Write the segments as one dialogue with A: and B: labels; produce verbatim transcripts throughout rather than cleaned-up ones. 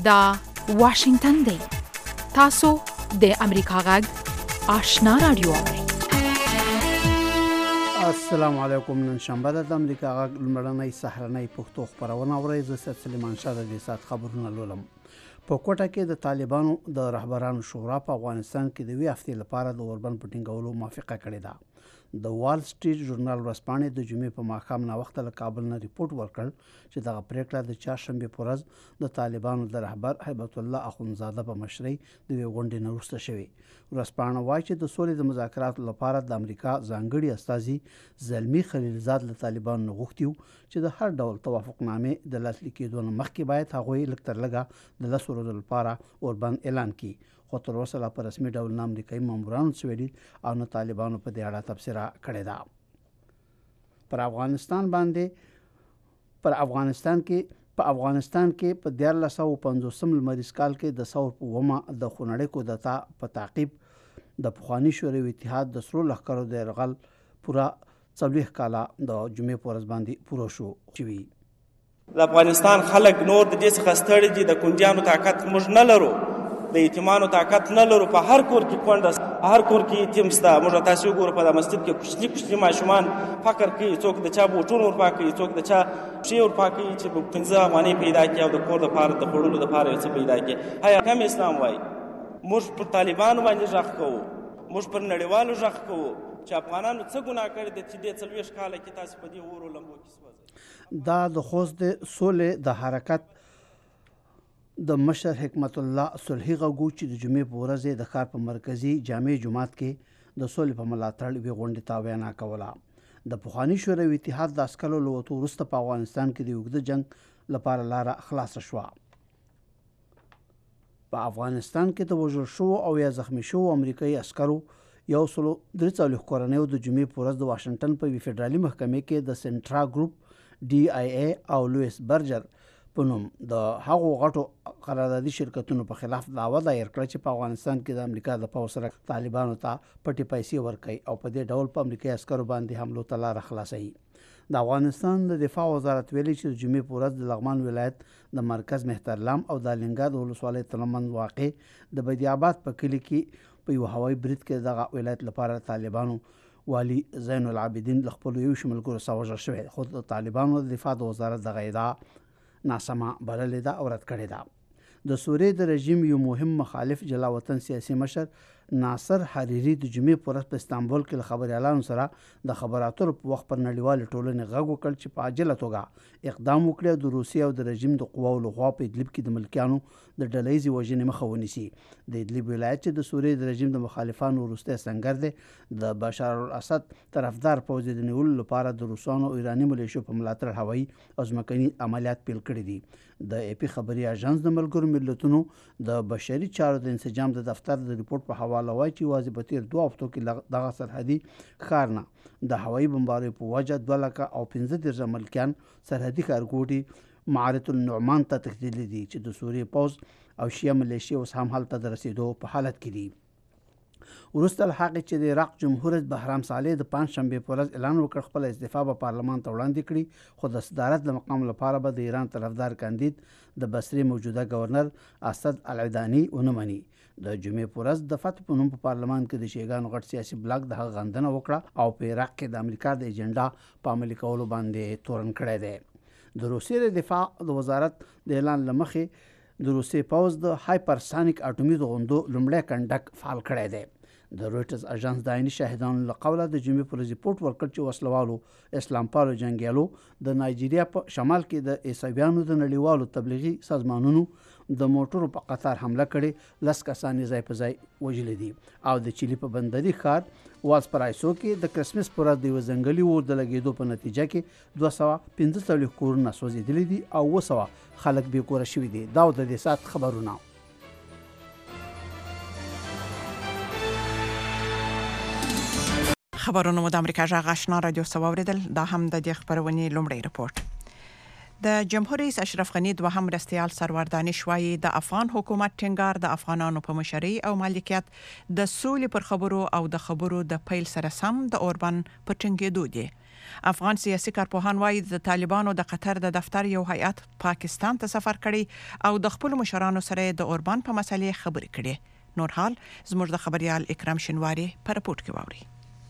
A: دا واشنگتن دی. تاسو د امریکا غږ آشنا رادیو اورئ.
B: السلام علیکم. نن شنبه د امریکا غږ لمړنۍ سهارنۍ پښتو خبرونه اورئ. زه سید سلیمان شاه د دې سات خبرونه لولم. په کوټه کې د طالبانو د رهبرانو شورا په افغانستان کې د وی هفتې لپاره د اوربند په ټینګولو موافقه کړې ده. د وال سټریټ ژورنال ورځپاڼې د جمعې په ماښام ناوخته له کابل نه ریپورت ورکړ چې دغه پریکړه د چهارشنبې په ورځ د طالبانو د رهبر هیبت الله اخونزاده په مشرۍ د یوې غونډې نه وروسته شوې. ورځپاڼه وایي چې د سولې د مذاکراتو لپاره د امریکا ځانګړي استازي زلمي خلیلزاد له طالبانو نه غوښتي وو چې د هر ډول توافقنامې د لاسلیک کېدو نه مخکې باید هغوی لږ تر لږه د لسو ورځو لپاره اوربند اعلان کړي. خو تر اوسه لا په رسمي ډول نه امریکایي مامورانو سویلي او نه طالبانو په دې اړه تبصره کړې ده. پر افغانستان باندې پر افغانستان کې په افغانستان کې په دیارلس سوه پنځوسم لمریز کال کې د ثور په اوومه د خونړۍ کودتا په تعقیب د پخواني شوروي اتحاد د سرو لښکرو د یرغل پوره څلوېښت کاله د جمعې په ورځ باندې پوره شو چې وي.
C: د افغانستان خلک نور د دې څخه ستړي دي. د کونجیانو طاقت موږ نه لرو، د یتیمانو طاقت نه لرو. په هر کور کې کونډه، هر کور کې یتیم شته. موږ تاسو وګورئ په مسجد کې کوچني کوچني ماشومان فقر کوي، څوک د چا بوټونه ورپاکوي، څوک د چا پښې ورپاکوي چې په پنځه افغانۍ پیدا کړي او د کور لپاره د خوړلو لپاره یو څه پیدا کړي. آیا کوم اسلام وایي؟ موږ پر طالبانو باندې غږ کوو، موږ پر نړیوالو غږ کوو چې افغانانو څه ګناه کړې ده چې دې څلوېښت کاله کې تاسو په دې اورو لمبو کې سوځئ.
B: دا د خوست د سولې د حرکت د مشر حکمت الله صلحي غږو چې د جمعې په ورځ د ښار په مرکزي جامع جومات کې د سولې په ملاتړ یوې غونډې ته وینا کوله. د پخواني شوروي اتحاد د عسکرو له وتو وروسته په افغانستان کې د اوږده جنګ لپاره لاره خلاصه شوه. په افغانستان کې د وژل شوو او یا زخمی شوو امریکایي عسکرو یو سلو درې څلوېښت کورنیو د جمعې په ورځ د واشنګټن په یوې فدرالي محکمې کې د سنټرا ګروپ ډي آی ای او لویس برجر په نوم د هغو غټو قراردادي شرکتونو په خلاف دعوه دایر کړه چې په افغانستان کې د امریکا د پوځ سره طالبانو ته پټې پیسې ورکوي او په دې ډول په امریکایي عسکرو باندې حملو ته لاره خلاصوي. د افغانستان د دفاع وزارت ویلي چې د جمعې په ورځ د لغمان ولایت د مرکز مهترلام او د الینګا د ولسوالۍ ترمنځ واقع د بدی آباد په کلي کې په یو هوایي برید کې دغه ولایت لپاره طالبانو والی زین العابدین له خپلو یو شمېر ملګرو سره وژل شوی. خو د طالبانو د دفاع د وزارت دغه ادعا ناسمه بللې ده او رد کړې ده. د سوریې د رژیم یو مهم مخالف جلا وطن سیاسي مشر ناصر حریری د جمعې په ورځ په استانبول کې له خبریالانو سره د خبرو اترو په وخت پر نړیوالې ټولنې غږ وکړ چې په عاجله توګه اقدام وکړي د روسیې او د رژیم د قواو لخوا په ادلب کې د ملکیانو د ډلهیزې وژنې مخه ونیسي. د ادلب ولایت چې د سوریې د رژیم د مخالفانو وروستی سنګر دی د بشار الاسد طرفدار پوځ د نیولو لپاره د روسانو او ایراني ملیشو په ملاتړ هوایي او ځمکني عملیات پیل کړي دي. د ای پی خبري اژانس د ملګرو ملتونو د بشري چارو د انسجام د دفتر د ریپورت په حواله وایي چې یوازې په تېر دوه هفتو کې دغه سرحدي ښار نه د هوایي بمباریو په وجه دوه لکه او پنځه دېرش ملکیان سرحدي ښارګوټي معارة النعمان ته تښتېدلي دي چې د سوریې پوځ او شیعه ملیشې اوس هم هلته د رسېدو په حالت کې دي. وروسته له هغې چې د عراق جمهور رئیس بهرام صالح د پنجشنبې په ورځ اعلان وکړ خپل استعفا به پارلمان ته وړاندې کړي، خو د صدارت د مقام لپاره به د ایران طرفدار کاندید د بصرې موجوده گورنر اسد العداني ونه مني. د جمعې په ورځ د فتح په نوم په پارلمان کې د شیعهګانو غټ سیاسي بلاک د هغه غندنه وکړه او په عراق کې د امریکا د ایجنډا په عملي کولو باندې تورن کړی دی. د روسیې د دفاع د وزارت د اعلان له مخې د روسیې پوځ د هایپرسانیک اټومي توغندو لومړی کنډک فعال کړی دی. د رویټرز اژانس د عیني شاهدانو له قوله د جمعې پر ریپورت ورکړ چې وسلوالو اسلام پالو جنګیالو د نایجیریا په شمال کې د عیسویانو د نړیوالو تبلیغي سازمانونو د موټرو په قطار حمله کړې، لس کسان یې ځای په ځای وژلي دي. او د چیلي په بندري ښار والسپرایسو کې د کرسمس پر ورځ د یوه ځنګلي اور د لګېدو په نتیجه کې دوه سوه پنځه څلوېښت کورونه سوځېدلي دي او اوه سوه خلک بې کوره شوي دي. دا د دې ساعت خبرونه.
D: خبرونه مو د امریکا غږ آشنا رادیو څخه واوریدل. دا هم د دې خبرونې لومړی رپورټ. د جمهور رئیس اشرف غني دوهم مرستیال سرور دانش وایي د افغان حکومت ټینګار د افغانانو په مشرۍ او مالکیت د سولې پر خبرو او د خبرو د پیل سره سم د اوربند په ټینګېدو دی. افغان سیاسي کارپوهان وايي د طالبانو د قطر د دفتر یو هیئت پاکستان ته سفر کړي او د خپل مشرانو سره د اوربان په مسلې خبرې کړي. نور حال زموږ د خبريال اکرام شنواری په رپورت کې واوري.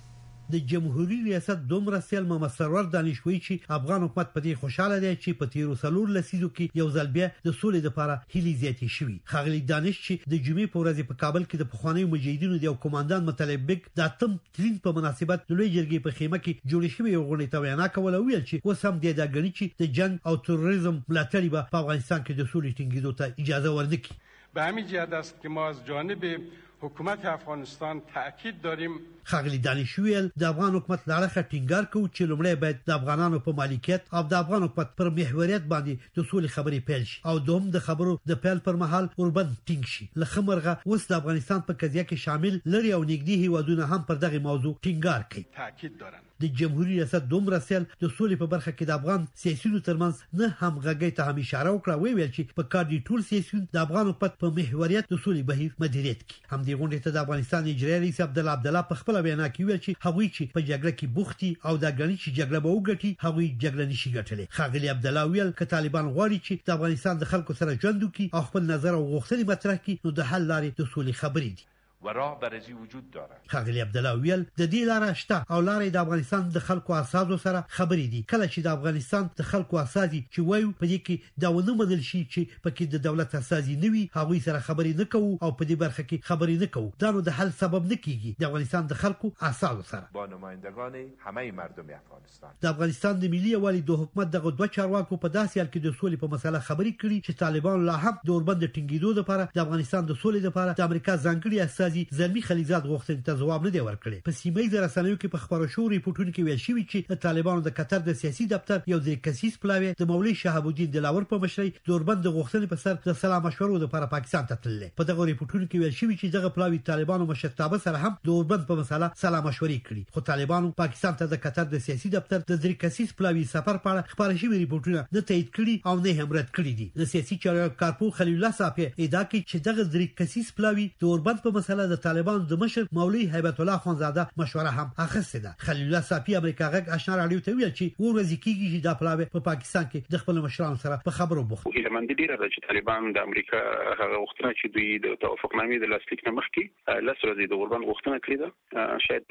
E: د جمهوریت ریاست دومره سیل محمد سرور دانشوي چې افغان حکومت په دې خوشاله دی چې په تیرو سلور لسیزو کې یو ځل بیا د سولې لپاره هلي زیاتې شوي. خاغلی دانش چې د جمعې په ورځ په کابل کې د پخوانیو مجاهدینو د یو کمانډان مطلب بیگ د اتم ترین په مناسبت د لوی جرګې په خیمه کې جوړ شوی یو غونډه ته وینا کوله ویل چې اوس هم د دغړي چې د جنگ او تروریزم ملاتړي به په افغانستان کې د سولې ټینګېدو ته اجازه ورنکړي.
F: به همین جهت است که ما از جانب حکومت افغانستان تاکید داریم.
E: خاغلی دانشویل د افغان حکومت لاره ټینګار کوي چې لومړی باید د افغانانو په مالکیت او د افغان حکومت پر محوریت باندې د سولې خبرې پیل شي او دوم د خبرو د پیل پر مهال اوربند ټینګ شي. لخمرغه اوس د افغانستان په قضیه کې شامل لري او نږدې هیوادونه هم پر دغه موضوع ټینګار کوي.
F: تاکید دارن
E: د جمهوریت ریاست دومره سیل د سولې په برخه کې د افغان سیاسيونو ترمنځ نه هم غږی ته هم اشاره وکړه وی ویل چې په کار دي ټول سیاسيون د افغان حکومت په محوریت د سولې بهیر مدیریت کوي. هم د غونډې ته د افغانستان اجرایي رئیس عبدالله عبدالله په خپل وینا کې ویل چې هغوی چې په جګړه کې بوختي او د غني چې جګړه به وګټي هغوی جګړه نشي ګټلې. خاغلی عبدالله ویل ک طالبان غواړي چې د افغانستان د خلکو سره ژوند وکړي او خپل نظر او غوښتنې مطرح کړي نو د حل لارې د سولې خبرې دي
F: و راه برازی وجود دارد.
E: خاغلی عبدالله ویل د دې لارې شته او لارې د افغانستان د خلکو اساسو سره خبرې دي. کله چې د افغانستان د خلکو اساسي چې وایو په دې کې دا ونه منل شي چې پکې د دولت اساسي نه وي هغوی سره خبرې نه کوو او په دې برخه کې خبرې نه کوو. دا نو د حل سبب نه کیږي. د افغانستان د خلکو اساسو سره
F: با نمایندگان همه مردم افغانستان
E: د افغانستان د ملي یوالي د حکومت دغه دوه چارواکو په داسې حال کې د سولې په مسله خبرې کړي چې طالبان لا هم د اوربند ټینګېدو لپاره د افغانستان د سولې لپاره د امریکا ځانګړي اساسي زلمی خلیزات غوښتنې ته ځواب نه دی ورکړی. په سیمه رسنیو کې په خبرو شو ریپورتونو کې ویل شوی چې د طالبانو د قطر د سیاسي دفتر یو د کسیس پلاوی د مولوی شهاب الدین دلاور په مشرۍ د اوربند غوښتنې په سر د سلام مشورو لپاره پاکستان ته تللی. په دغه ریپورتونو کې ویل شوی چې دغه پلاوی طالبانو مشرتابه سره هم د اوربند په مسله سلام مشورې کړي. خو طالبانو پاکستان ته د قطر د سیاسي دفتر د درې کسیس پلاوی سفر په اړه خبري شوی ریپورتونه نه تایید کړي او نه هم رد کړي دي. د سیاسي چارو کارپو خلیل الله صافی ادعا کوي چې دغه درې کسیس پلاوی د اوربند په مسله د طالبانو د مشر مولوی هیبت الله خانزاده مشوره هم اخیسته ده. خلیل الله صافی امریکا غږ آشنا رادیو ته ویل چې ورځ کېږي چې د پلاوی په پاکستان کې د خپل مشرانو سره په خبرو بوخت.
G: ایلمن دي ډیره چې طالبان د امریکا هغه وختونه چې دوی د توافقنامې د لاسلیک نه مخکې لس ورځې د اوربند غوښتنه کړې ده. شاید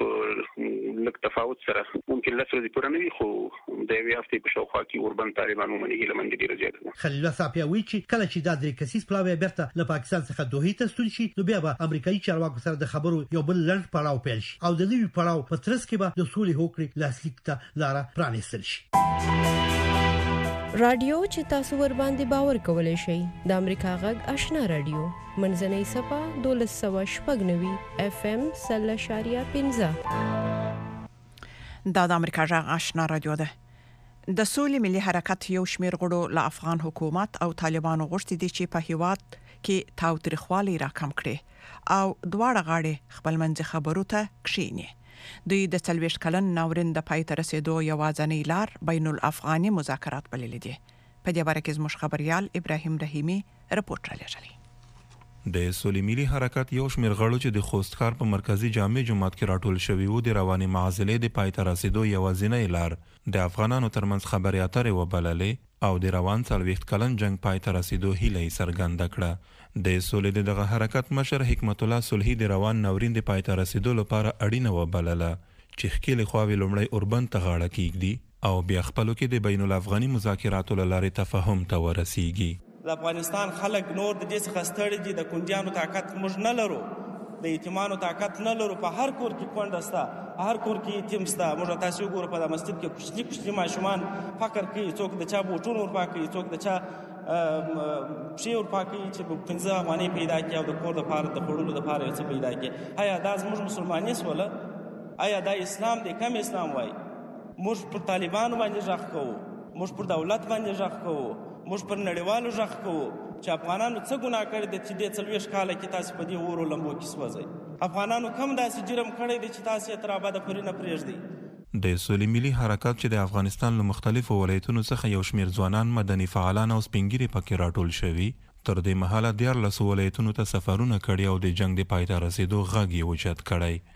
G: په لږ تفاوت سره ممکن لس ورځې پوره نه وي خو د یوې هفتې په شاوخوا کې اوربند طالبان ومني. ایلمن دي ډیره زیاته ده.
E: خلیل الله صافی وایي چې کله چې د درې کسیس پلاوی بیرته له پاکستان څخه دوه ته ستون شي نو بیا به امریکایي چارواکو سره د خبرو یو بل لړ پړاو پیل شي او د نوي پړاو په ترڅ کې به د سولې هوکړې لاسلیک ته لاره پرانیستل شي.
H: رادیو چې تاسو ور باندې باور کولای شئ د امریکا غږ آشنا رادیو منځنۍ صفه دولس سوه شپږ نوي اف ام سل اشاریه پنځه.
D: دا د امریکا غږ آشنا رادیو ده. د سولې ملي حرکت یو شمېر غړو له افغان حکومت او طالبانو غوښتي دي چې په هیواد کې تاوتریخوالی راکم کړي او دواړه غاړې خپل منځ خبرو ته کښیني. دوی د څلوېښت کلن ناورین د پای ته رسېدو یوازینۍ لار بین الافغاني مذاکرات بللي دي. په دې باره کې زموږ خبريال ابراهیم رحیمي رپورټ رالیږلی.
I: د سولې ملي حرکت یو شمېر غړو چې د خوستکار په مرکزی جامع جماعت کې راټول شوي وو د رواني معضلې د پای ته رسېدو یوازینۍ لار د افغانانو ترمنځ خبرې اترې وبللې او د روان څلوېښت کلن جنگ پای ته رسېدو هیله یې څرګنده کړه. د سولې د دغه حرکت مشر حکمت الله صلحي د روان ناورین د پای ته رسېدو لپاره اړینه وبلله چې ښکېلې خواوې لومړی اوربند ته غاړه کیږدي او بیا خپلو کې د بین الافغاني مذاکراتو له لارې تفاهم ته ورسیږي.
C: د افغانستان خلک نور د دې څخه ستړي دي. د کونډیانو طاقت موږ نه لرو، د یتیمانو طاقت نه لرو. په هر کور کې کونډه سته، هر کور کې یتیم سته. موږ تاسو وګورئ په مسجد کې کوچني کوچني ماشومان فقر کوي، څوک د چا بوټونه ورپاکوي، څوک د چا پښې ورپاکوي چې پنځه افغانۍ پیدا کړي او د کور دپاره د خوړلو دپاره یو څه پیدا کړي. آیا دا زموږ مسلماني سوله؟ آیا دا اسلام دی؟ کم اسلام وایي. موږ پر طالبانو باندې غږ کوو، موږ پر دولت باندې غږ کوو، موږ پر نړیوالو غږ کوو چې افغانانو څه ګناه کړی دی چې دې څلوېښت کاله کې تاسو په دې اورو لمبو کې سوځئ. افغانانو کم داسې جرم کړی دی چې تاسو یې تر ابده پورې نه پرېږدئ.
I: د سولې ملي حرکت چې د افغانستان له مختلفو ولایتونو څخه یو شمېر ځوانان، مدني فعالان او سپینګیري پکې راټول شوي، تر دې مهاله دیارلسو ولایتونو ته سفرونه کړي او د جنگ د پای ته رسېدو غږ یې اوچت کړی.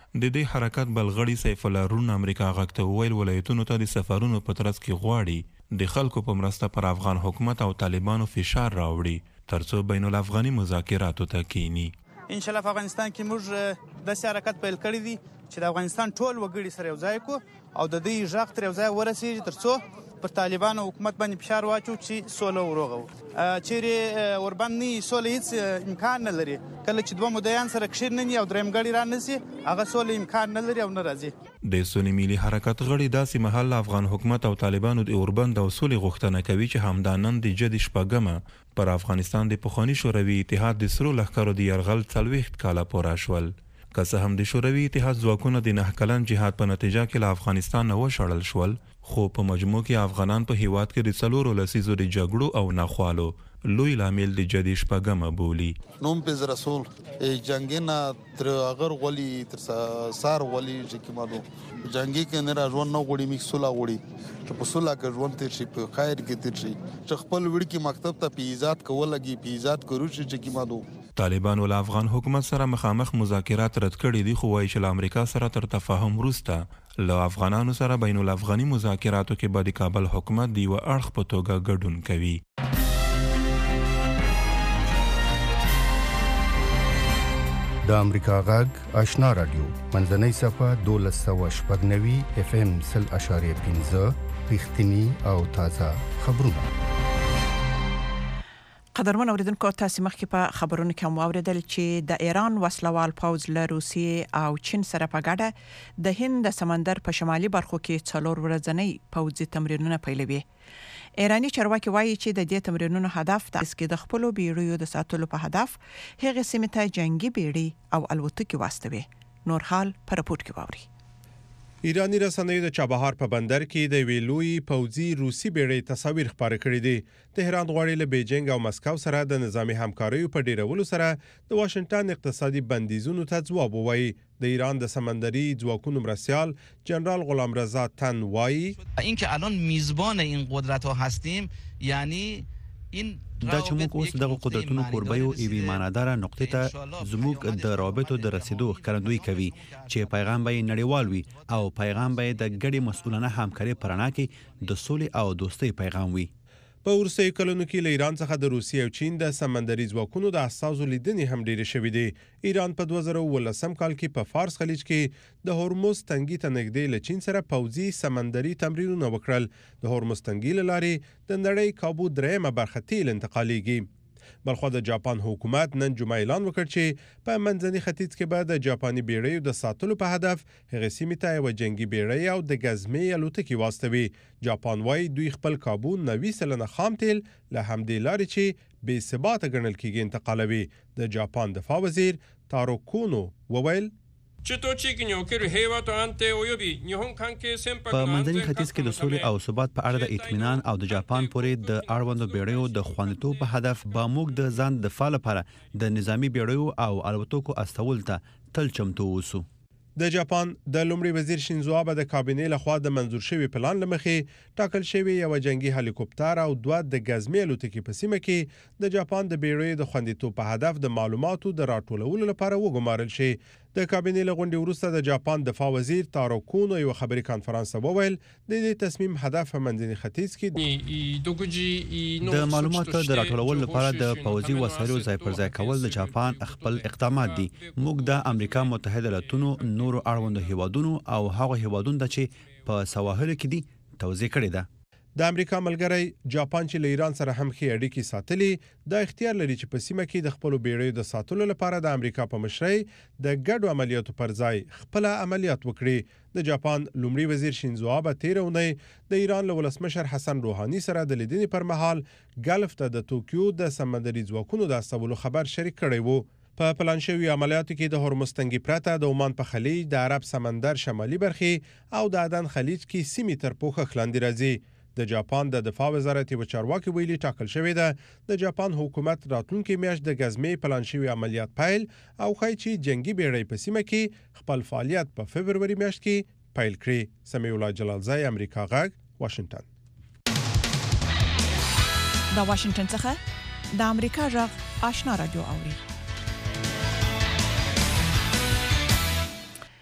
I: د دې حرکت بلغړی سیف الله رون امریکا غاکته ویل ولایتونو ته د سفرونو په ترڅ کې غواړي د خلکو په مرسته پر افغان حکومت او طالبانو فشار راوړي ترڅو بین الافغاني مذاکراتو ته کینی.
J: ان شاء الله په افغانستان کې موږ د حرکت پیل کړی دی چې د افغانستان ټول وګړي سره یو ځای کو او د دې ژغ تر یو ځای ورسیږي ترڅو پر طالبانو حکومت باندې فشار واچو چې سوله وروغو. چیرې ورباندې سوله هیڅ امکان نه لري. کله چې دوه مدعیان سره کښیر نه ني او دریم غړي را نسی هغه سوله امکان نه لري او نه راځي.
I: د سنی ملي حرکت غړي داسې محل افغان حکومت او طالبانو د اوربند او سولې غوښتنه کوي چې همدانن د جدي شپږمه پر افغانستان د پخوانی شوروي اتحاد د سرو لښکرو د یرغل څلوېښت کاله پوره شول. که څه هم د شوروي اتحاد ځواکونه د نه کلن جهاد په نتیجه کې له افغانستان نه وشړل شول خو په مجموع کې افغانان په هیواد کې د څلورو لسیزو د جګړو او ناخوالو لوی لامل د جدي شپږمه بولی.
K: نوم پز رسول جنگینا تر اگر غولي تر سار غولي چې کمالو جنگي کې نه راځون نو غوړي میکسولا غوړي چې په سولا کې ژوند تیر شي په خیر کې تیر شي چې خپل وړ کې مکتب ته پیزات کولګي پیزات کرو چې کمالو.
I: طالبانو له افغان حکومت سره مخامخ مذاکرات رد کړي دي خو وايي چې له امریکا سره تر تفاهم وروسته له افغانانو سره بین الافغاني مذاکراتو کې به د کابل حکومت دی و اړخ په توګه ګډون کوي.
L: د امریکا غږ آشنا رادیو منځنۍ صفه دولس سوه شپږ نوي اف ام سل اشاریه پنځه رښتینی او تازه خبرونه.
D: قدرمن اوریدونکو تاسو مخکې په خبرونو کې واوریدل چې د ایران وسلوال پوځ له روسیې او چین سره په ګډه د هند سمندر په شمالي برخو کې څلور ورځنی پوځي تمرینونه پیلوي. ایرانی چارواکي وایي چې د دې تمرینونو هدف د اسکې د خپل بیړیو د ساتلو په هدف هغه سیمه ته جنگي بیړۍ او الوتکې واستوي. نور حال پر راپورټ کې واوري.
M: ایرانی رسنیو د چابهار په بندر کې د ویلوی پوځي روسي بیړۍ تصاویر خپاره کړي دي. تهران غواړي له بیجینګ او مسکو سره د نظامی همکاریو په ډیرولو سره د واشنگټن اقتصادي بندیزونو ته ځواب ووایي. د ایران د سمندري ځواکونو مرستیال جنرال غلام رضا تن وایي
N: اینکه الان میزبان این قدرت ها هستیم یعنی این
O: دا چې موږ اوس دغه قدرتونو کوربه یو ایوي معنادار نقطې ته زموږ د رابطو د رسیدو ښکارندوی کوي چې پیغام به نړیوال وي او پیغام به د ګډې مسؤلانه همکاري پرانا کې د سولې او دوستۍ پیغام وي.
M: په ورسې کلونو کې له ایران څخه د روسیې او چین د سمندري ځواکونو د اساسو لیدنې هم ډېرې شوې دي. ایران په دوه زره ولسم کال کې په فارس خلیج کې د هورموز تنګي ته نږدې له چین سره پوځي سمندري تمرینونه وکړل. د هورموز تنګي له لارې د نړۍ کابو درېمه برخه تیل انتقالیږي. بلخو د جاپان حکومت نن جمعه اعلان وکړ چې په منځني ختیځ کې به د جاپاني بیړیو د ساتلو په هدف هغه سیمې ته یو جنگي بیړۍ او د ګزمې الوتکې واستوي. جاپان وايي دوی خپل کابو نوي سلنه خام تیل له همدې لارې چې بې ثباته ګڼل کېږي انتقالوي. د جاپان دفاع وزیر تارو کونو وویل
P: په
O: منځني ختیځ کې د سولې او ثبات په اړه د اطمینان او د جاپان پورې د اړوندو بیړیو د خوندیتوب په هدف به موږ د ځان دفاع لپاره د نظامی بیړیو او الوتکو استول ته تل چمتو اوسو.
M: د جاپان د لومړي وزیر شینزو آبه د کابینې لخوا د منظور شوی پلان لمخې ټاکل شوی یو جنگي هلیکوپټر او دوه د ګزمې الوتکې په سیمه کې د جاپان د بیړیو د خوندیتوب په هدف د معلوماتو د راټولولو لپاره وګمارل شي. د کابینې لغونډې وروسته د جاپان دفاع وزیر تارو کونو یو خبري کانفرنس ته وویل د دې تصمیم هدف منځني ختیځ کې
O: د معلوماتو د راټولولو لپاره د پوځي وسایلو ځای پر ځای کول د جاپان خپل اقدامات دي. موږ د امریکا متحده ایالاتونو نورو اړوندو هیوادونو او هغه هیوادونو چې په سواحل کې دي توضیح کړې ده.
M: د امریکا ملګری جاپان چې له ایران سره هم ښې اړیکې ساتلي دا اختیار لري چې په سیمه کې د خپل بیړیو د ساتلو لپاره د امریکا په مشرۍ د ګډو عملیاتو پر ځای خپل عملیات وکړي. د جاپان لومړي وزیر شینزو آبه تیر اونۍ د ایران له ولسمشر حسن روحاني سره د لیدنې پر مهال ګلف ته د توکیو د سمندري ځواکونو د استولو خبر شریک کړی وو. په پلان شوی عملیاتو کې د هورموز تنګي پرته د عمان په خلیج د عرب سمندر شمالي برخې او د عدن خلیج کې سیمې تر پوښښ لاندې راځي. د جاپان د دفاع وزارت یو چارواکي ویلي ټاکل شوی ده د جاپان حکومت راتلونکي میاشت د ګزمې پلان شوی عملیات پیل او خای چې جنگي بیړۍ په سیمه کې خپل فعالیت په فبرवरी میاشت کې پیل کړي. سمیع الله جلالزای امریکا غږ واشنگټن.
D: د واشنگټن څخه د امریکا غږ آشنا رادیو اوري.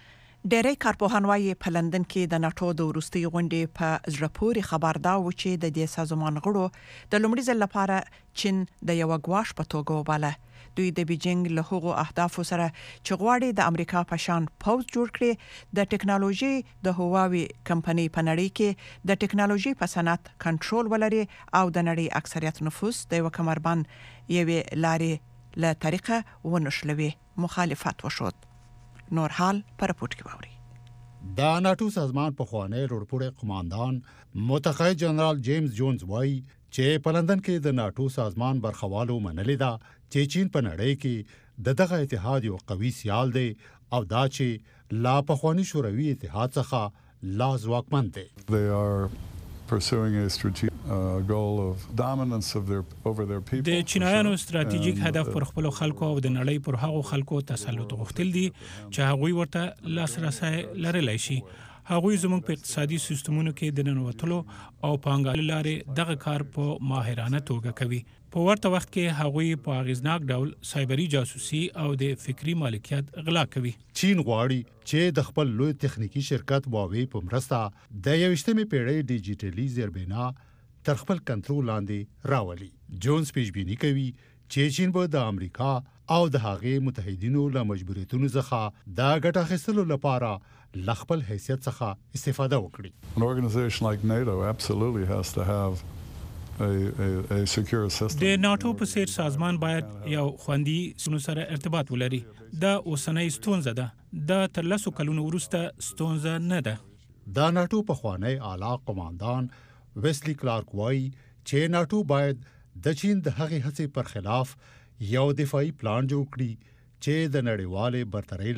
D: ډېری کارپوهان وايي په لندن کې د ناتو د وروستي غونډې په زړه پورې خبر دا و چې د دې سازمان غړو د لومړي ځل لپاره چین د یو غواش په توګه وباله. دوی د بیجینګ له هغو اهدافو سره چې غواړي د امریکا په شان پوز جوړ کړي د ټکنالوژي د هواوی کمپنۍ په نړۍ کې د ټکنالوژي په صنعت کنټرول ولري او د نړۍ اکثریت نفوس د یو کمربند یوې لارې له طریقه ونشلوي. مخالفت وشود. نور حال پر رپورت کې ووري.
P: د ناتو سازمان په خوانی روډپوړې قماندان متقاعد جنرال جیمز جونز وایي چې په لندن کې د ناتو سازمان برخوالو منلې ده چې چین په نړۍ کې د دغه اتحاد یو قوي سیال دی او دا چې لا پخوانی شوروي اتحاد څخه لا ځواکمن دی.
Q: They are pursuing a strategic uh, goal of dominance of their over their people.
R: د چینایانو ستراتیژیک هدف پر خپل خلکو او د نړۍ پر هغو خلکو تسلط غوښتل دي چې هغوی ورته لاسرسي لرلی شي. هغوی زموږ په اقتصادي سیستمونو کې د ننوتلو او پانګوالۍ لارې دغه کار په ماهرانه توګه کوي. په ورته وخت کې هغوی په اغیزناک ډول سایبري جاسوسي او د فکری مالکیت غلا کوي.
P: چین غواړي چې د خپل لوی تخنیکی شرکت واوی په مرسته د یوشتمې پیړۍ ډیجیټلي زیربنا تر خپل کنټرول لاندې راولي. جونز پیشبینی کوي چې چین به د امریکا او د هغې متحدینو له مجبوریتونو څخه د ګټه اخیستلو لپاره له خپل حیثیت څخه استفاده وکړي.
Q: An organization like NATO absolutely has to have a a a secure system.
R: د ناتو په څیر سازمان باید یو خوندي سونو سره ارتباط ولري. دا اوسنۍ ستونزه ده. دا تر لسو کلونو وروسته ستونزه نه ده.
P: د ناتو په خوانی اعلی قماندان ویسلی کلارک وایي چې ناتو باید د چین د هغې هڅې پر خلاف یو دفاعي پلان جوړ کړي چې د نړیوالې برترۍ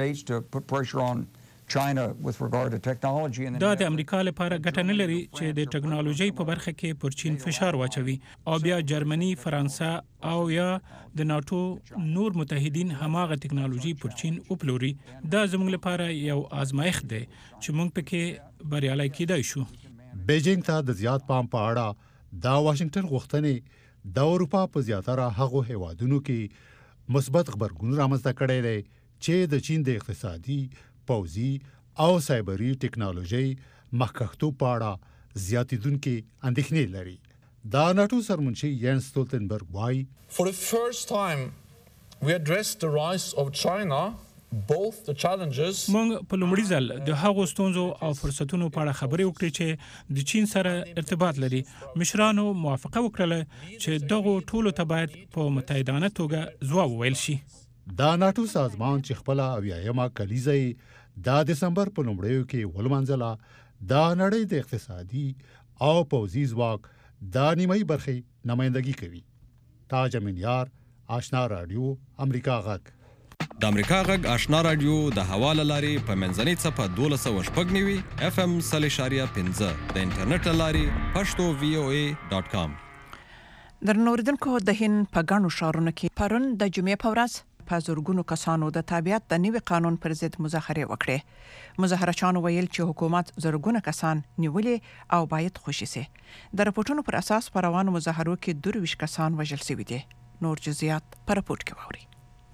P: لپاره
S: China with regard to technology and
R: دا د امریکا لپاره ګټه نه لري چې د ټکنالوژي په برخه کې پر چین فشار واچوي او بیا جرمني، فرانسه او یا د ناتو نور متحدین هماغه ټکنالوژي پر چین وپلوري. دا زموږ لپاره یو آزمایښت دی چې موږ پکې بریالي کېدای شو.
P: بیجینګ ته د زیات پام په اړه دا واشنگټن غوښتنې د اروپا په زیاتره هغو هیوادونو کې مثبت خبرګون رامنځته کړی دی چې د چین د اقتصادي، پوځي او سایبري ټکنالوژي مخکښتوب په اړه زیاتیدونکو اندېښنې لري. دا ناتو سرمنشي یانس ستولتنبرګ وایي
T: For the first time we addressed the rise of China, both the challenges
R: موږ په لومړي ځل د هغو ستونزو او فرصتونو په اړه خبرې وکړې چې د چین سره ارتباط لري. مشرانو موافقه وکړه چې دغه ټولو ته باید په متحدانه توګه ځواب وویل شي.
P: دا ناتو سازمان چې خپل اویایمه کلیزه د دسمبر په لومړیو کې ولمنځله دا نړۍ د اقتصادي او پوځي ځواک د نیمایي برخې نمائندګي کوي. تاج امینیار، آشنا رادیو، امریکا غږ.
U: د امریکا غږ آشنا رادیو د حواله لاري په منځنۍ صفه دولس سوه شپږ نوي اف ام سل اشاریه پنځه د انټرنیټ لاري پښتو وی او ای ډاټ کام.
D: در نوردونکو د هند په ګڼو ښارونو کې پرون د جمعې په ورځ په زورګونو کسانو د تابعیت د نوي قانون پر ضد مظاهره وکړه. مظاهرچیانو ویل چې حکومت زورګونه کسان نیولې او باید خوشي سي. د راپورټونو پر اساس په روانو مظاهرو کې درویش کسان وژل شوي دي. نور جزئیات په راپورټ کې ووري.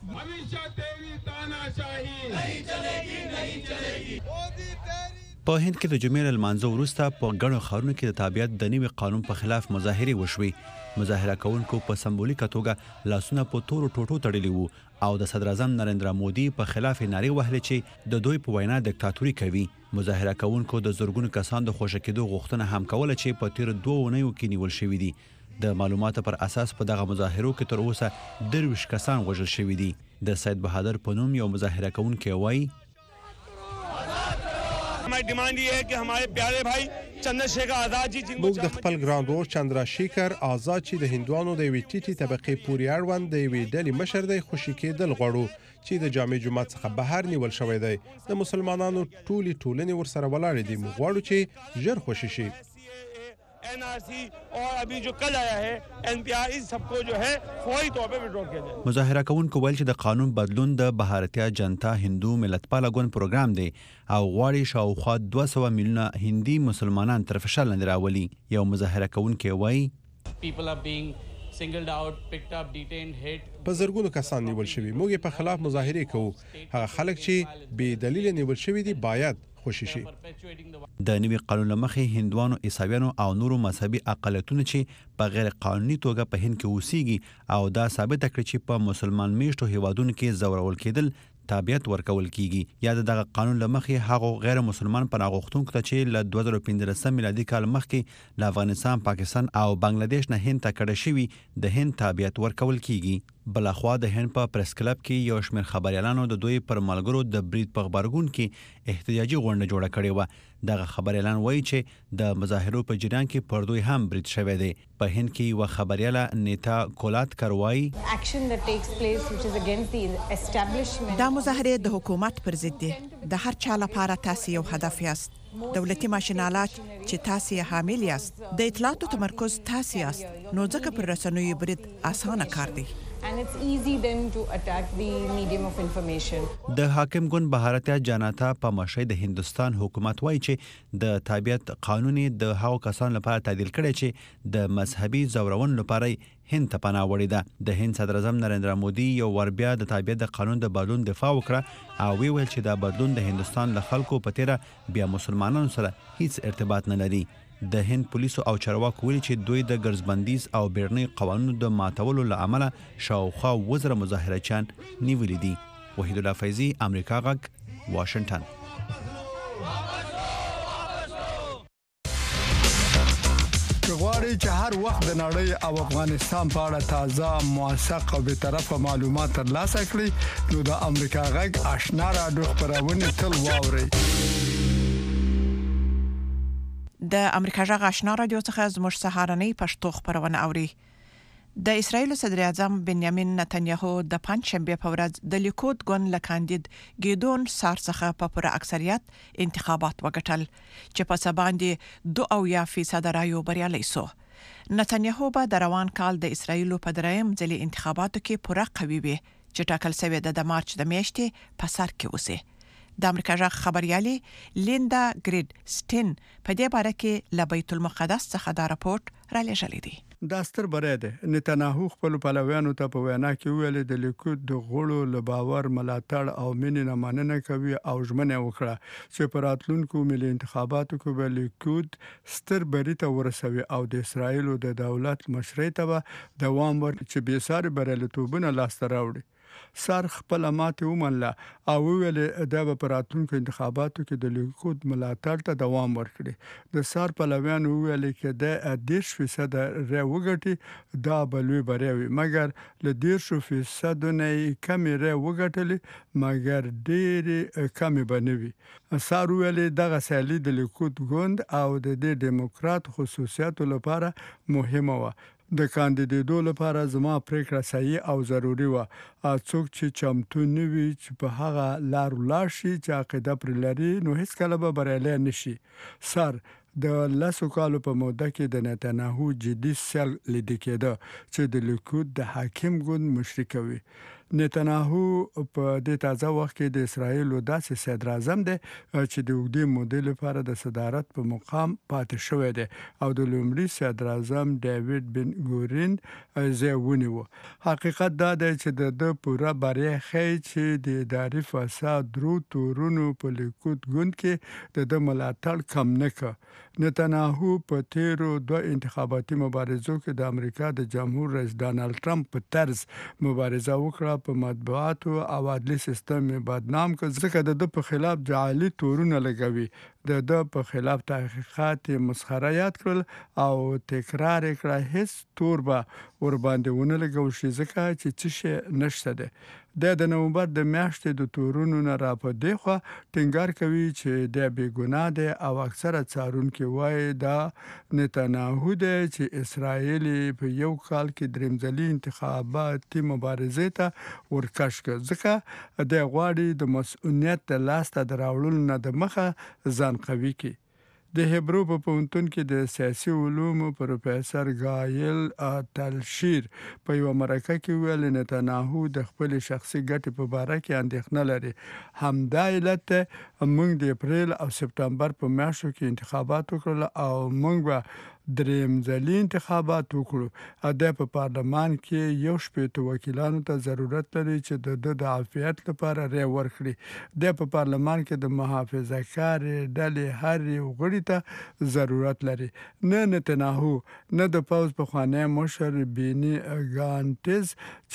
O: په هند کې د جمعې لمانځه وروسته په ګڼو ښارونو کې د تابعیت د نوي قانون په خلاف مظاهرې وشوې. مظاهره کوونکو په سمبولیکه توګه لاسونه په تورو ټوټو تړلي وو او د صدر اعظم نریندرا مودي په خلاف نارې وهلې چې د دوی په وینا دیکتاتوري کوي. مظاهره کوونکو د زورګونو کسان د خوشی کېدو غوښتنه هم کوله چې په تیر دوه اونیو کې نیول شوي دي. د معلوماتو پر اساس په دغه مظاهرو کې تر اوسه درویش کسان وژل شوي دي. د سید بهادر په نوم یو مظاهره کوونکی وایي
V: हमारी डिमांड ये है कि हमारे प्यारे भाई Chandrashekhar Azad ji
M: موږ د خپل ګران ورور چندرشیکر آزاد چې د هندوانو د یوې ټیټې طبقې پورې اړوند د یوې ډلې مشر دی خوشي کېدل غواړو چې د جامع جماعت څخه بهر نیول شوی دی. د مسلمانانو ټولي ټولنې ورسره ولاړې دي. موږ غواړو چې ژر خوشي شي.
V: N R C और अभी जो कल आया है एन पी आर इन सबको जो है फौरी तौर पे विड्रॉ किया जाए.
O: مظاهره کوونکو ویل چې د قانون بدلون د بهارتیا جنتا هندو ملتپاله ګوند پروګرام دی او غواړي شاوخوا دوه سوه میلیونه هندي مسلمانان تر فشار لاندې راولي. یو مظاهره کوونکی وایي
W: people are being
M: په زرګونو کسان نیول شوي. موږ په خلاف مظاهره کوو. هغه خلک چې بې دلیل نیول شوي دي باید خوشی شي.
O: د نوي قانون لمخې هندوانو، عیسویانو او نورو مذهبي اقلیتونو چې په غیر قانوني توګه په هند کې اوسېږي او دا ثابت کړي چې په مسلمان میشتو هیوادونو کې زورول کېدل تابعیت ورکول کیږي. یا دغه قانون لمخې هغه غیر مسلمان پناه غوښتونکو ته چې له دوه زره پنځلسم میلادي کال مخکې له افغانستان، پاکستان او بنگلاديش نه هند ته کډه شوي د هند تابعیت ورکول کیږي. بلخوا د هند په پریس کلب کې یو شمېر خبريالانو د دوی پر ملګرو د برید په خبرګون کې احتجاجي غونډه جوړه کړې و. دغه خبريالان وایي چې د مظاهرو په جریان کې پر دوی هم برید شوی دی. په هند کې یو خبرياله نیتا کولاتکر وایي
D: دا مظاهره د حکومت پر ضد دي. د هر چا لپاره تاسو یو هدف یاست. دولتي ماشینالات چې تاسو یې حامل یاست، د اطلاعاتو تمرکز تاسو یاست، نو ځکه پر رسنیو برید اسانه کار دی.
A: And it's easy then to attack the medium of information.
O: د حاکم ګوند بهارتیا جاناتا په مشرۍ د هندستان حکومت وایي چې د تابعیت قانون د هغو کسانو لپاره تعدیل کړي چې د مذهبي زورون لپاره هند ته پناه وړي ده. د هند صدر اعظم نریندرا مودي یو ور بیا د تابعیت د قانون د بدلون دفاع وکړه او ویل چې دا بدلون د هندستان له خلکو په تیره بیا مسلمانانو سره هیڅ ارتباط نه لري. د هند پولیسو او چارواکو ویلي چې دوی د ګرځبندیز او بیرنی قوانینو د ماتولو له امله شاوخوا وزره مظاهرچیان نیولي دي. وحید الله فیضی، امریکا غږ، واشنگټن.
B: غواړئ چې هر وخت د نړۍ او افغانستان په اړه تازه، موثق او به طرفه معلومات ترلاسه کړئ نو د امریکا غږ آشنا رادیو خبرونه تل واورئ.
D: د امریکا غږ آشنا رادیو څخه زموږ سهارنۍ پښتو خبرونه اوري. د اسرایل صدر اعظم بنیامین نتنیاهو د پنځشنبه په ورځ د لیکود ګوند له کاندید ګیدون سار څخه په پوره اکثریت انتخابات وګټل چې په سباندې دوه اویا فیصد رایو بریالي سو. نتنیاهو به د روان کال د اسرایل په دریم ځلي انتخاباتو کې پوره قوي وي چې ټاکل شوی د مارچ د میاشتې په سر کې وسی. د امریکا غږ خبريالي لیندا ګریډ سټین په دې باره کې له بیت المقدس څخه دا راپورټ را لېږلی دی.
B: دا ستر بری دی. نتنیاهو خپل پلویانو ته په وینا کې ویل د لیکود د غړو له باور، ملاتړ او مینې نه مننه کوي او ژمنه وکړه چې په راتلونکو ملي انتخاباتو کې به لیکود ستر بری ته ورسوي او د اسرایل د دولت مشرۍ ته به دوام ورکړي چې بې ساري بریالیتوبونه لاسته راوړي. سار خپل ماته ومنله او ویل دا به په راتلونکو انتخاباتو کې د لیکود ملاتړ ته دوام ورکړي. د سار پلویانو ویل چې د دېرش فیصد رای وګټي دا به لوی بری وي، مګر له دېرش فیصد نه کمې رای وګټلې مګر ډېرې کمې به نه وي. سار ویل دغه سیالي د لیکود ګوند او د دې دیموکرات خصوصیاتو لپاره مهمه وه. د کاندیدېدو لپاره زما پریکړه صحیح او ضروری و. څوک چې چمتو نه وي چې په هغه لار ولاړ شي چې عقیده پر لري نو هیڅ کله به بریالی نشي. سر د لسو کالو په موده کې د نتنیاهو جدي سیال لیدل کېده چې د لیکود د حاکم ګوند مشري کوي. نتنیاهو په دې تازه وخت کې د اسرایل داسې صدر اعظم دی چې د اوږدې مودې لپاره د صدارت په مقام پاتې شوی دی او د لومړي صدر اعظم ډیوید بن ګورین ځای ونیو. حقیقت دا دی چې د د پوره بریا ښیي چې د اداري فساد درو تورونو په لیکود ګوند کې د د ملاتړ کم نه کړ. نتنیاهو په تیرو دوه انتخاباتي مبارزو کې د امریکا د جمهور رئیس ډانلډ ټرمپ په طرز مبارزه وکړه. په مطبوعاتو او عدلي سیستم بدنام کړ ځکه د د په خلاف جعلي تورونه لګوي. د د په خلاف تحقیقات مسخره یاد کړل او تکرار کړه هیڅ تور به ور باندې ونه لګول شي ځکه چې څه شی نشته ده. د نومبر د میاشتې د تورونو نه را په دی خو ټینګار کوي چې د بې ګناه ده او اکثره څارونکو وایي دا نتنیاهو ده چې اسرایل په یو کال کې درېمځلي انتخاباتي مبارزې ته ورکش کړ ځکه د غواړي د مسؤلیت د لاسته دراوړلو نه د مخه ځان قوي کړي. د هبرو په پوهنتون کې د سیاسي علومو پروفیسور ګایل تلشیر په یو مرکه کې ویل نتنیاهو د خپل شخصي ګټې په باره کې اندېښنه لري. همدا علت موږ د اپریل او سپتمبر په میاشتو کې انتخابات وکړل او موږ به دریم ځلي انتخابات وکړو. د په پارلمان کې یو شپږ وکیلانو ته ضرورت لري چې د د عافیت لپاره رای ورکړي. د په پارلمان کې د محافظه کار ډلې هر یو غړي ته ضرورت لري. نه نتنیاهو نه د پوز په خوانی مشر بینی ګانټز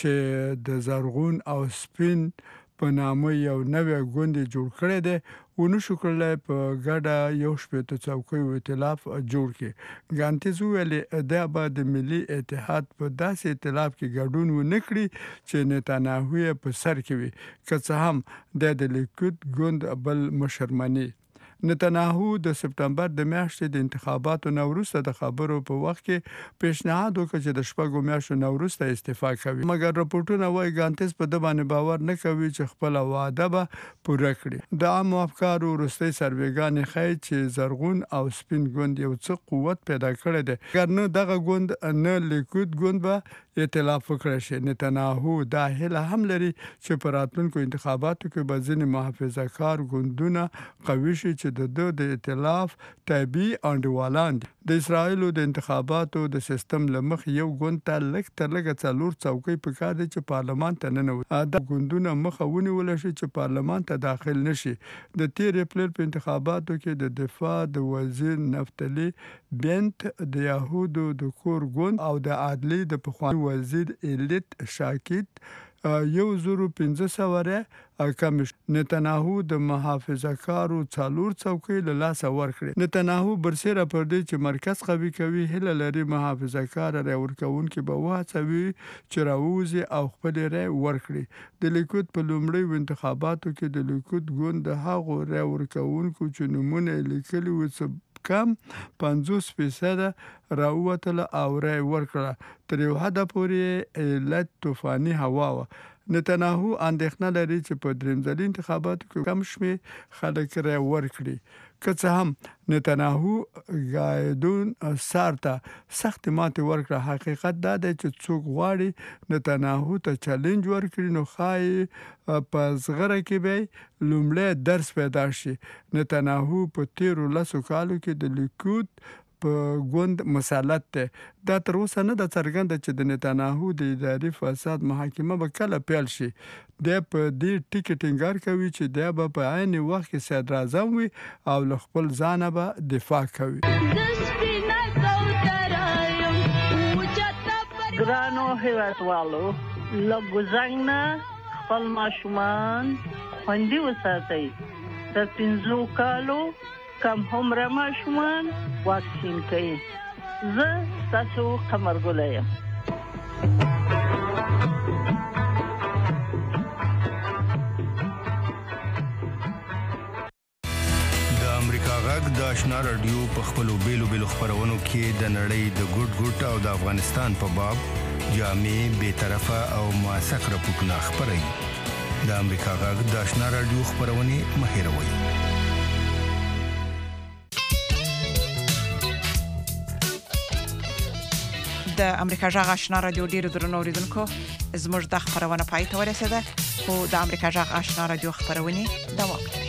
B: چې د زرغون او سپین په نامه یو نوې ګوند جوړ کړی دی ونو شو کړل په ګډه یو شپږ څوکۍ ائتلاف جوړ کړي. ګانټز ویل دا به د ملي اتحاد په داسې ائتلاف کې ګډون ونه کړي چې نتنیاهو په سر کې وي که څه هم د لیکود ګوند بل مشرمنی. نتنیاهو د سپتمبر د میاشتې د انتخاباتو نه وروسته د خبرو په وخت کې پیشنهاد وکړ چې د شپږو میاشتو نه وروسته استعفا کوي. مګر راپورټونه وايي ګانټز په د باندې باور نه کوي چې خپل وعده به پوره کړي. د عام افکارو وروستي سروېګانې ښیي چې زرغون او سپین ګوند یو څه قوت پیدا کړی دی. ګر نه دغه ګوند نه لیکود ګوند به ائتلاف وکړي شي. نتنیاهو دا هیله هم لري چې په راتلونکو انتخاباتو کې به ځینې محافظه کار ګوندونه قوي شي چې د د ائتلاف طبيعي انډیوالان دي. د اسرایلو د انتخاباتو د سیستم لمخ یو ګوند ته لږ تر لږه څلور څوکۍ په کار دي چې پارلمان ته ننوځي. دا ګوندونه مخه ونیول شي چې پارلمان ته داخل نشي. د تیر اپریل په انتخاباتو کې د دفاع د وزیر نفتالي بنت د یهودو د کور ګوند او د عدلي د پخوانی وزیر ایلیت شاکیت یو زرو پنځه سوه کم. نتنیاهو د محافظه کارو څلور څوکۍ له لاسه ورکړي. نتنیاهو برسېره پر دې چې مرکز قوي کوي هیله لري محافظه کار رای ورکوونکي به وهڅوي چې راووځي او خپل رای ورکړي. د لیکود په لومړیو انتخاباتو کې د لیکود ګوند د هغو رای ورکوونکو چې نومونه یې لیکلي وو کم پنځوس فیصده راووتله او رای ورکړه. تر یو حده پورې علت طوفاني هوا وه. نتنیاهو اندېښنه لري چې په دریم ځلي انتخاباتو کې کم شمېر خلک رای ورکړي. که څه هم نتنیاهو ګایدون سار ته سخت ماتې ورکړه. حقیقت دا دی چې څوک غواړي نتنیاهو ته چیلنج ورکړي نو ښایي په زغره کې به لومړی درس پیدا شي. نتنیاهو په تیرو لسو کالو کې د لیکود په ګوند مسلط دی. دا تر اوسه نه ده څرګنده چې د نتنیاهو د اداري فساد محاکمه به کله پیل شي. دی په دې ټکي ټینګار کوي چې دی به په عین وخت کې صدر اعظم وي او له خپل ځانه به دفاع کوي.
F: ګرانو هیوادوالو له ګوزنګ نه خپل ماشومان خوندي وساتئ. تر پنځو کالو کم عمره ماشومان واکسین کوي. زه ستاسو قمرګله یم.
L: د امریکا غږ د آشنا رادیو په خپلو بیلو بیلو خپرونو کې د نړۍ د ګډ ګډ او د افغانستان په باب جامع بیطرفه او موثق راپورټونه خپروي. د امریکا غږ د آشنا رادیو خپرونې مه هېروئ.
D: د امریکا جغ آشنا رادیو ډیرو درنو اوریدونکو زموږ د خبرونه پای ته ورسېده. خو د امریکا جغ آشنا رادیو خبرونه دوام لري.